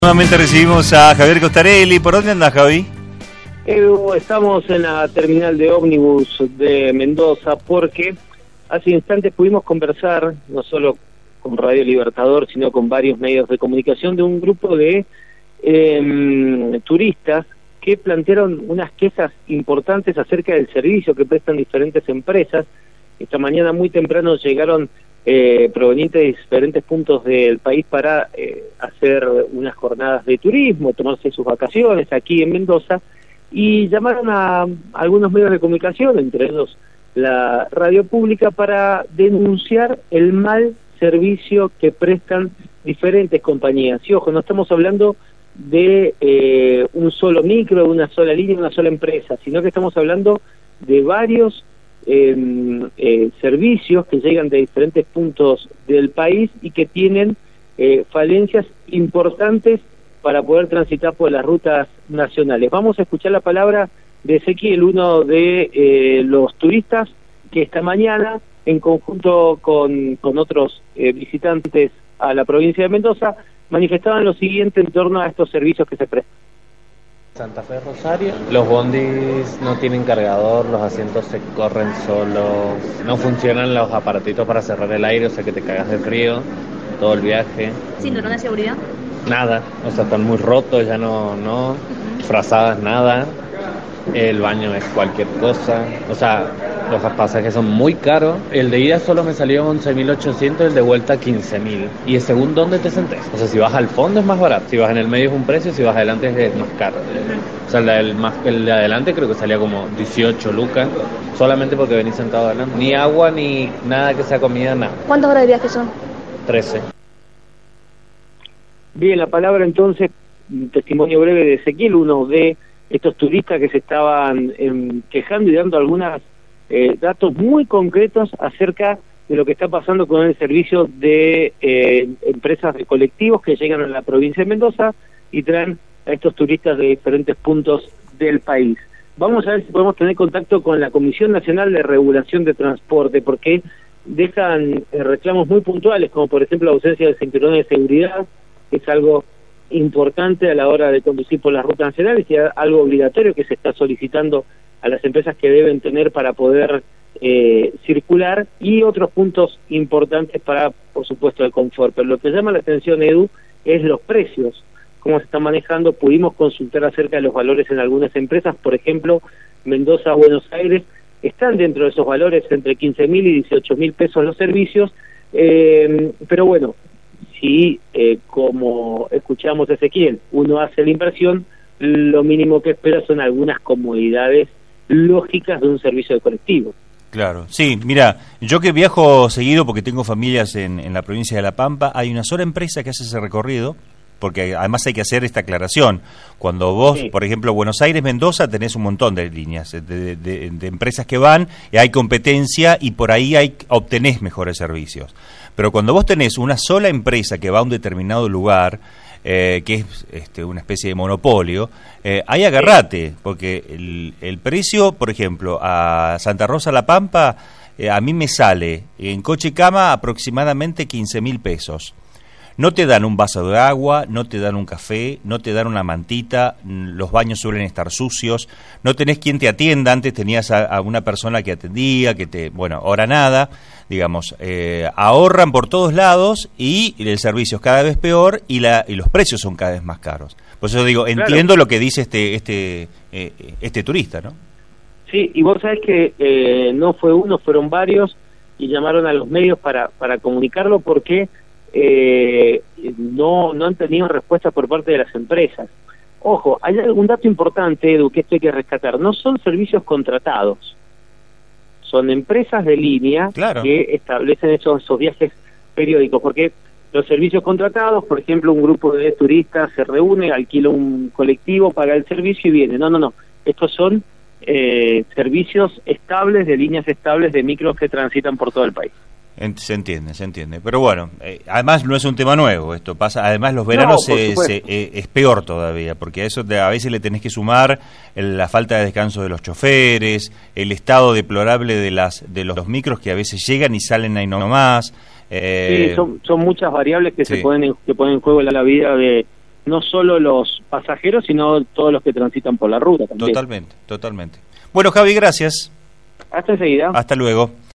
Nuevamente recibimos a Javier Costarelli. ¿Por dónde anda, Javi? Estamos en la terminal de ómnibus de Mendoza porque hace instantes pudimos conversar, no solo con Radio Libertador, sino con varios medios de comunicación, de un grupo de turistas que plantearon unas quejas importantes acerca del servicio que prestan diferentes empresas. Esta mañana muy temprano llegaron provenientes de diferentes puntos del país para hacer unas jornadas de turismo, tomarse sus vacaciones aquí en Mendoza, y llamaron a algunos medios de comunicación, entre ellos la radio pública, para denunciar el mal servicio que prestan diferentes compañías. Y ojo, no estamos hablando de un solo micro, una sola línea, una sola empresa, sino que estamos hablando de varios servicios que llegan de diferentes puntos del país y que tienen falencias importantes para poder transitar por las rutas nacionales. Vamos a escuchar la palabra de Ezequiel, uno de los turistas que esta mañana, en conjunto con otros visitantes a la provincia de Mendoza, manifestaban lo siguiente en torno a estos servicios que se prestan. Santa Fe, Rosario, los bondis no tienen cargador, los asientos se corren solos, no funcionan los aparatitos para cerrar el aire, o sea que te cagas de frío todo el viaje. ¿Cinturón de seguridad? Nada, o sea, están muy rotos, ya no, frazadas nada, el baño es cualquier cosa, o sea, los pasajes son muy caros. El de ida solo me salió 11.800, el de vuelta 15.000. Y es según dónde te sentes. O sea, si vas al fondo es más barato, si vas en el medio es un precio, si vas adelante es más caro. O sea, el de adelante creo que salía como 18 lucas, solamente porque venís sentado adelante. Ni agua, ni nada que sea comida, nada. ¿Cuántas horas de viaje son? 13. Bien, la palabra entonces, un testimonio breve de Ezequiel, uno de estos turistas que se estaban quejando y dando algunas datos muy concretos acerca de lo que está pasando con el servicio de empresas de colectivos que llegan a la provincia de Mendoza y traen a estos turistas de diferentes puntos del país. Vamos a ver si podemos tener contacto con la Comisión Nacional de Regulación de Transporte, porque dejan reclamos muy puntuales, como por ejemplo la ausencia de cinturones de seguridad, que es algo importante a la hora de conducir por las rutas nacionales y algo obligatorio que se está solicitando a las empresas que deben tener para poder circular, y otros puntos importantes para, por supuesto, el confort. Pero lo que llama la atención, Edu, es los precios, cómo se están manejando. Pudimos consultar acerca de los valores en algunas empresas, por ejemplo, Mendoza, Buenos Aires, están dentro de esos valores, entre 15.000 y 18.000 pesos los servicios, pero bueno, si como escuchamos a Ezequiel, uno hace la inversión, lo mínimo que espera son algunas comodidades lógicas de un servicio de colectivo. Claro, sí, mira, yo que viajo seguido porque tengo familias en la provincia de La Pampa, hay una sola empresa que hace ese recorrido, porque además hay que hacer esta aclaración. Cuando vos, sí, por ejemplo, Buenos Aires, Mendoza, tenés un montón de líneas, de empresas que van, y hay competencia y por ahí obtenés mejores servicios. Pero cuando vos tenés una sola empresa que va a un determinado lugar, que es una especie de monopolio, ahí agarrate, porque el precio, por ejemplo, a Santa Rosa La Pampa, a mí me sale en coche y cama aproximadamente 15.000 pesos. No te dan un vaso de agua, no te dan un café, no te dan una mantita, los baños suelen estar sucios, no tenés quien te atienda. Antes tenías a una persona que atendía, ahora nada, digamos, ahorran por todos lados y el servicio es cada vez peor y los precios son cada vez más caros. Por eso digo, entiendo lo que dice este turista, ¿no? Sí, y vos sabés que no fue uno, fueron varios, y llamaron a los medios para comunicarlo porque no han tenido respuesta por parte de las empresas. Ojo, hay algún dato importante, Edu, que esto hay que rescatar. No son servicios contratados, son empresas de línea, claro, que establecen esos viajes periódicos, porque los servicios contratados, por ejemplo, un grupo de turistas se reúne, alquila un colectivo, paga el servicio y viene. No, estos son servicios estables, de líneas estables, de micros que transitan por todo el país. Se entiende. Pero bueno, además no es un tema nuevo, esto pasa, además los veranos es peor todavía, porque a eso a veces le tenés que sumar la falta de descanso de los choferes, el estado deplorable de los micros que a veces llegan y salen ahí nomás. Sí, son muchas variables que se ponen en juego en la vida de no solo los pasajeros, sino todos los que transitan por la ruta también. Totalmente, totalmente. Bueno, Javi, gracias. Hasta enseguida. Hasta luego.